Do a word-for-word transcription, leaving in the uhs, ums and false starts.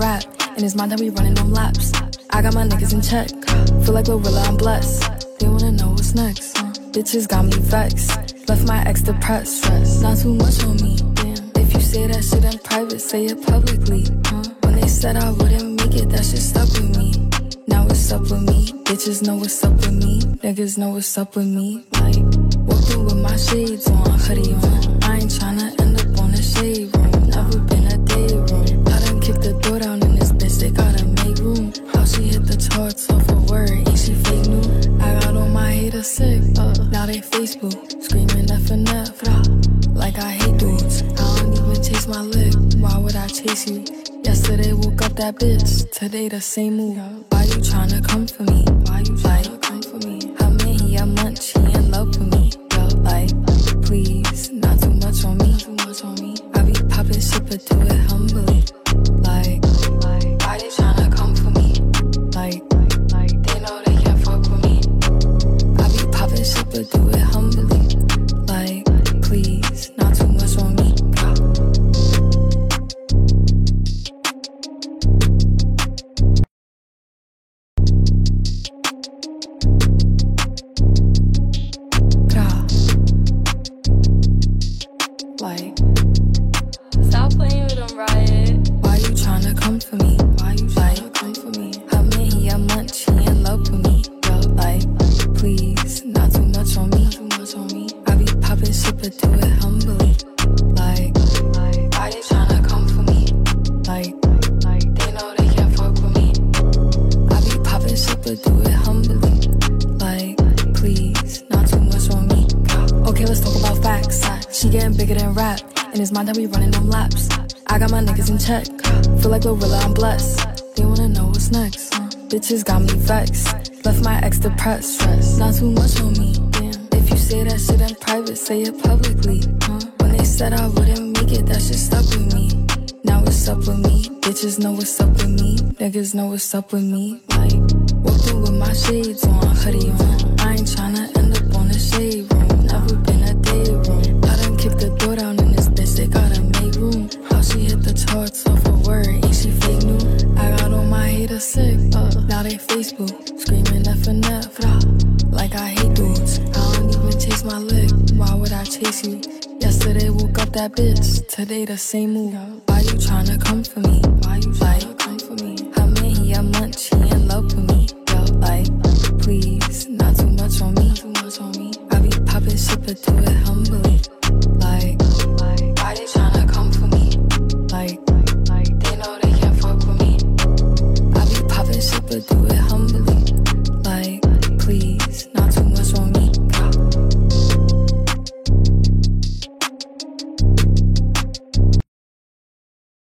rap. In his mind, I be running on laps. I got my niggas in check. Feel like Gorilla, I'm blessed. They wanna know what's next. Bitches got me vexed. Left my ex depressed. Not too much on me. If you say that shit in private, say it publicly. When they said I wouldn't make it, that shit stuck with me. Now what's up with me? Bitches know what's up with me. Niggas know what's up with me. Like, walking with my shades on, hoodie on. I ain't tryna end up on a shade room. Never been a day room. I done kicked the door down in this bitch, they gotta make room. How she hit the charts off a word, ain't she fake new? I got all my haters sick, uh, now they Facebook, screaming F and F, uh, like I hate dudes. I don't even chase my lick, why would I chase you? Yesterday woke up that bitch, today the same move. Why you tryna come for me? Why you tryna come for me? I mean he a munch, he in love with me. Yo, like, please, not too much on me, too much on me. I be poppin' shit but do it humbly. Like, like, why they tryna come for me? Like, like, they know they can't fuck with me. I be poppin' shit but do it humbly. Like, please, not too much on me. Like, stop playing with them, Riot. Why you tryna come for me? Why you tryna like, come for me? I mean he a munch, he in love with me. Yo, like, please, not too much on me, too much on me. I be poppin' shit but do it humbly. Like, like, why they tryna come for me? Like, like, they know they can't fuck with me. I be poppin' shit but do it humbly. Like, please, not too much on me. Okay, let's talk about facts. She getting bigger than rap. In his mind, I be running them laps. I got my niggas in check. Feel like Gorilla, I'm blessed. They wanna know what's next. Bitches got me vexed. Left my ex depressed. Not too much on me. If you say that shit in private, say it publicly. When they said I wouldn't make it, that shit stuck with me. Now what's up with me? Bitches know what's up with me. Niggas know what's up with me. Like, walking with my shades on, hoodie on. I ain't tryna end up on a shade room. Never been a day room. I done kicked the door down in this bitch, they gotta make room. How she hit the charts off a word, ain't she fake new? I got all my haters sick, uh, now they Facebook, screaming F and F, uh, like I hate dudes. I don't even chase my lick, why would I chase you? Yesterday woke up that bitch, today the same move. Why you tryna come for me? Why you tryna like, come for me? I mean he a munch, he in love with me. Yo, like, please, not too much on me, too much on me. I be poppin' shit but do it humbly. Like, like, why they tryna come for me? Like, like, they know they can't fuck with me. I be poppin' shit but do it